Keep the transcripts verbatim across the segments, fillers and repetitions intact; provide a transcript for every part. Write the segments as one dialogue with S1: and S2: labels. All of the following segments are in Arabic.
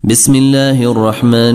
S1: بسم الله الرحمن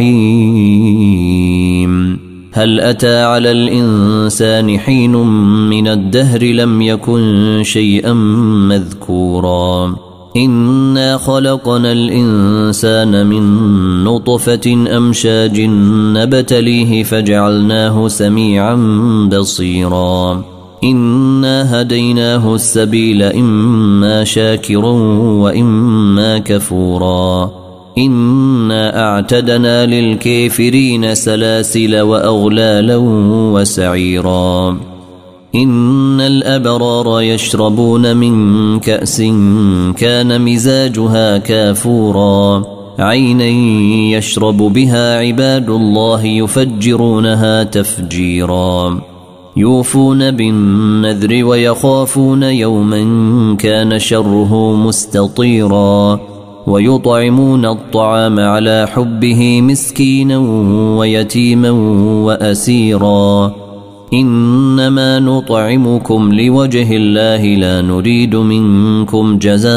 S1: الرحيم. هل أتى على الإنسان حين من الدهر لم يكن شيئا مذكورا إنا خلقنا الإنسان من نطفة أمشاج نبتليه فجعلناه سميعا بصيرا إنا هديناه السبيل إما شاكرا وإما كفورا إنا أعتدنا للكافرين سلاسل وأغلالا وسعيرا إن الأبرار يشربون من كأس كان مزاجها كافورا عينا يشرب بها عباد الله يفجرونها تفجيرا يوفون بالنذر ويخافون يوما كان شره مستطيرا ويطعمون الطعام على حبه مسكينا ويتيما وأسيرا إنما نطعمكم لوجه الله لا نريد منكم جزاء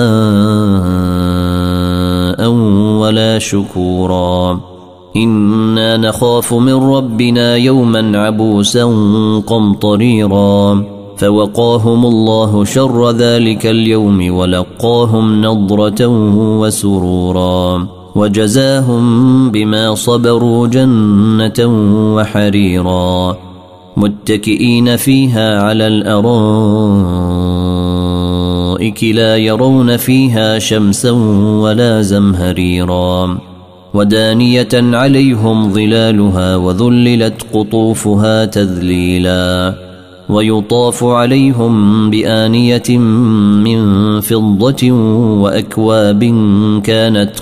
S1: ولا شكورا إنا نخاف من ربنا يوما عبوسا قمطريرا فوقاهم الله شر ذلك اليوم ولقاهم نضرة وسرورا وجزاهم بما صبروا جنة وحريرا متكئين فيها على الأرائك لا يرون فيها شمسا ولا زمهريرا ودانية عليهم ظلالها وذللت قطوفها تذليلا ويطاف عليهم بآنية من فضة وأكواب كانت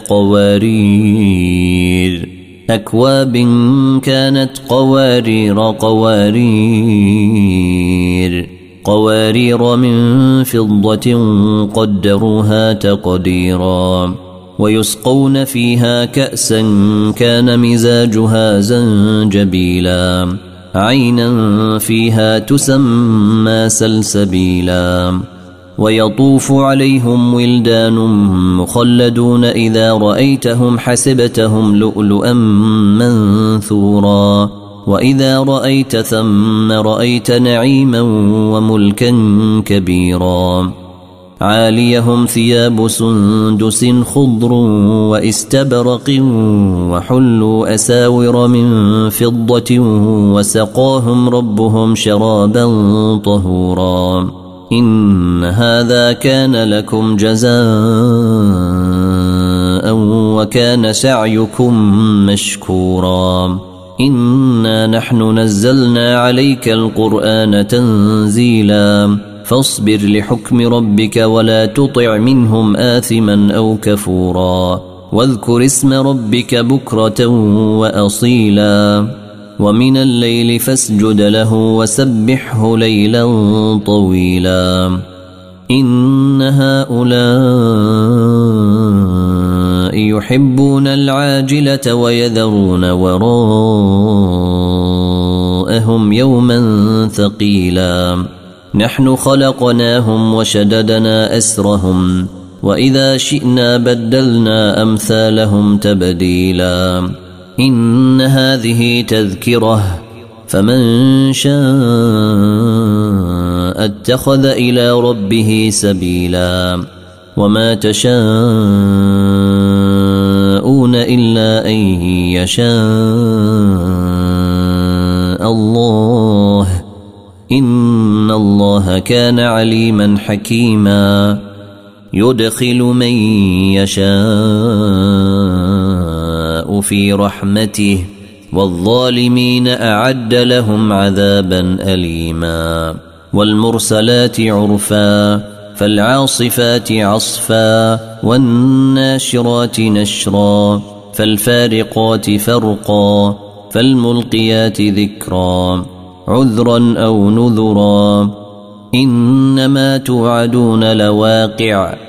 S1: قوارير أكواب كانت قوارير قوارير قوارير من فضة قدروها تقديرا ويسقون فيها كأسا كان مزاجها زنجبيلا عينا فيها تسمى سلسبيلا ويطوف عليهم ولدان مخلدون إذا رأيتهم حسبتهم لؤلؤا منثورا وإذا رأيت ثم رأيت نعيما وملكا كبيرا عاليهم ثياب سندس خضر واستبرق وحلوا أساور من فضة وسقاهم ربهم شرابا طهورا إن هذا كان لكم جزاء وكان سعيكم مشكورا إنا نحن نزلنا عليك القرآن تنزيلا فاصبر لحكم ربك ولا تطع منهم آثما أو كفورا واذكر اسم ربك بكرة وأصيلا ومن الليل فاسجد له وسبحه ليلا طويلا إن هؤلاء يحبون العاجلة ويذرون وراءهم يوما ثقيلا نحن خلقناهم وشددنا أسرهم وإذا شئنا بدلنا أمثالهم تبديلا إن هذه تذكرة فمن شاء اتخذ إلى ربه سبيلا وما تشاءون إلا أن يشاء الله إن الله كان عليما حكيما يدخل من يشاء في رحمته والظالمين أعد لهم عذابا أليما والمرسلات عرفا فالعاصفات عصفا والناشرات نشرا فالفارقات فرقا فالملقيات ذكرا عذرا أو نذرا إنما توعدون لواقع